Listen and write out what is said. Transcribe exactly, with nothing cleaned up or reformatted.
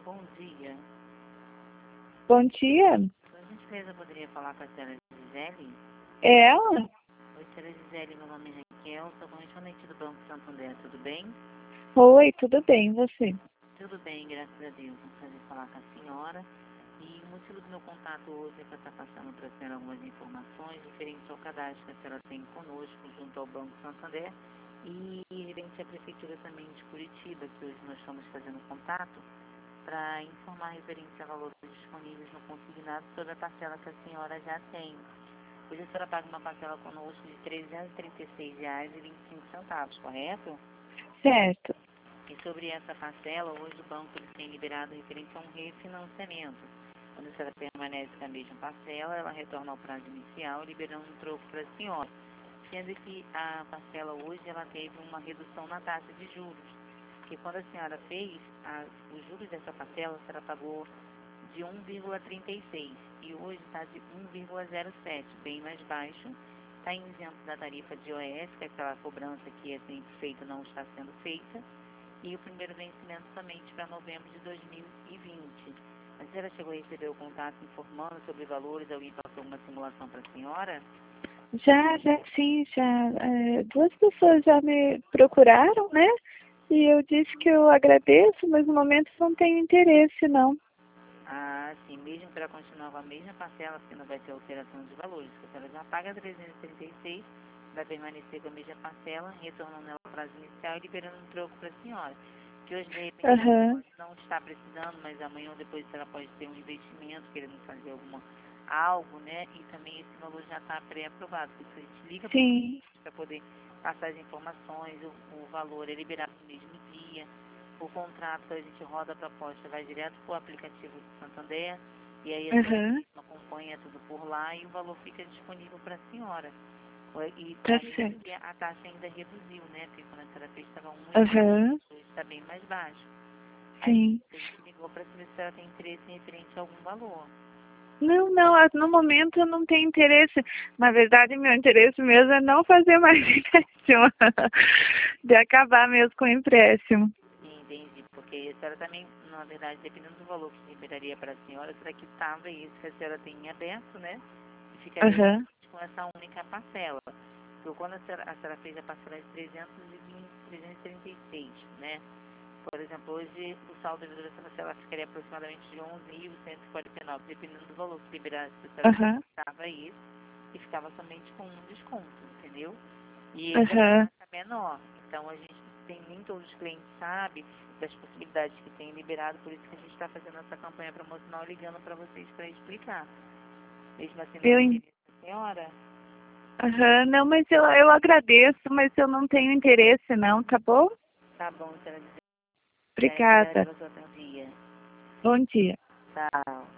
Bom dia. Bom dia. Por gentileza, eu poderia falar com a senhora Gisele? É ela? Oi, senhora Gisele, meu nome é Raquel, sou correspondente do Banco Santander, tudo bem? Oi, tudo bem, e você? Tudo bem, graças a Deus. Um prazer falar com a senhora. E o motivo do meu contato hoje é para estar passando para a senhora algumas informações referentes ao cadastro que a senhora tem conosco junto ao Banco Santander e referente à Prefeitura também de Curitiba, que hoje nós estamos fazendo contato para informar referente a valores disponíveis no consignado sobre a parcela que a senhora já tem. Hoje a senhora paga uma parcela conosco de trezentos e trinta e seis reais e vinte e cinco centavos, correto? Certo. E sobre essa parcela, hoje o banco ele tem liberado referente a um refinanciamento. Quando a senhora permanece com a mesma parcela, ela retorna ao prazo inicial, liberando um troco para a senhora. Sendo que a parcela hoje ela teve uma redução na taxa de juros. Porque quando a senhora fez, a, os juros dessa parcela, a senhora pagou de um vírgula trinta e seis e hoje está de um vírgula zero sete, bem mais baixo. Está isento da tarifa de I O S, que é aquela cobrança que é sempre feita não está sendo feita. E o primeiro vencimento somente para novembro de dois mil e vinte. A senhora chegou a receber o contato informando sobre valores, alguém passou uma simulação para a senhora? Já, já, sim, já. É, duas pessoas já me procuraram, né? E eu disse que eu agradeço, mas no momento não tenho interesse, não. Ah, sim, mesmo para continuar com a mesma parcela, porque não vai ter alteração de valores, porque a senhora já paga trezentos e trinta e seis, vai permanecer com a mesma parcela, retornando ela ao prazo inicial e liberando um troco para a senhora. Que hoje, de repente, a Aham. senhora não está precisando, mas amanhã ou depois ela pode ter um investimento, querendo fazer alguma, algo, né? E também esse valor já está pré-aprovado, porque se a gente liga Sim. para poder passar as informações, o, o valor é liberado no mesmo dia. O contrato que a gente roda a proposta vai direto para o aplicativo do Santander e aí a senhora Aham. acompanha tudo por lá e o valor fica disponível para a senhora. E Tá além de que certo. a taxa ainda reduziu, né? Porque quando a senhora fez estava um e Aham. hoje está bem mais baixo. Aí Sim. a gente ligou para saber se a senhora tem interesse em referente a algum valor. Não, não, ah, no momento eu não tenho interesse. Na verdade, meu interesse mesmo é não fazer mais empréstimo. De acabar mesmo com o empréstimo. Sim, entendi. Porque a senhora também, na verdade, dependendo do valor que liberaria para a senhora, será que estava isso que a senhora tem em aberto, né? E ficaria Aham. com essa única parcela. Então, quando a senhora, a senhora fez a parcela de trezentos e vinte, trezentos e trinta e seis, né? Por exemplo, hoje o saldo devedor dessa parcela ficaria aproximadamente de onze mil cento e quarenta e nove, dependendo do valor que liberasse, a senhora Aham. ficava isso e ficava somente com um desconto, entendeu? E ele é Aham. menor. Então, a gente tem, nem todos os clientes sabem das possibilidades que tem liberado, por isso que a gente está fazendo essa campanha promocional ligando para vocês para explicar. Mesmo assim, não Eu, é en- interesse da senhora? aham, não, mas eu, eu agradeço, mas eu não tenho interesse não, tá bom? Tá bom, senhora Gisele. Obrigada Obrigada. pelo seu dia. Bom dia. Tchau.